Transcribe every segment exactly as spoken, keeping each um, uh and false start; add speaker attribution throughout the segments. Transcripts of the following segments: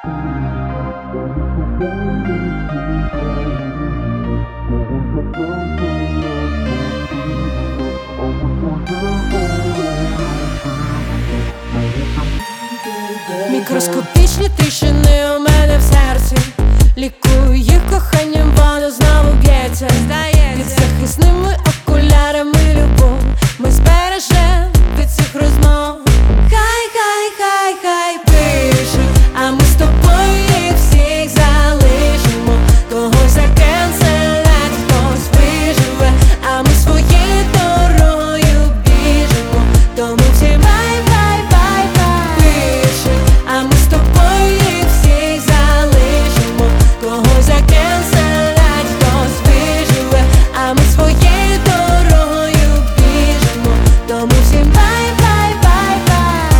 Speaker 1: Мікроскопічні тріщини у мене в серці, лікую їх коханням, воно знову б'ється. Під захисними окулярами любов ми збережем від цих розмов. Хай, хай, хай, хай пишуть, а ми з тобою їх всіх залишимо. Когось закенселять, хтось виживе, а ми своєю дорогою біжимо. Тому всі бай, бай, бай, бай. Пишуть, а ми з тобою їх всіх залишимо. Когось закенселять, хтось виживе, а ми своєю дорогою біжимо. Тому всі бай, бай, бай, бай.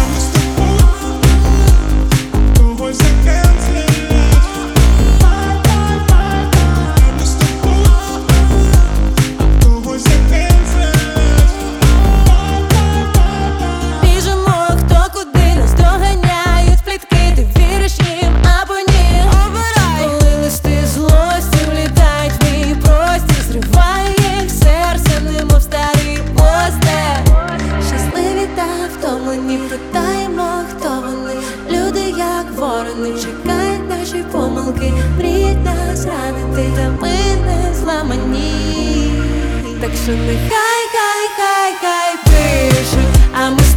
Speaker 2: Когось закенселять, бай, бай, бай, бай. Ми з тобою, когось закенселять, бай, бай, бай, бай.
Speaker 1: Біжимо, хто куди нас доганяють плітки, ти віриш їм або ні. Обирай, коли листи злості влітають в мій простір, зриваю їх серце, немов старий постер. Щасливі та втомлені, питаємо, хто вони. Люди, як ворони, чекають наші помилки, мріють нас ранити, та ми не зламані. Так що нехай, хай, хай, хай пишуть, а ми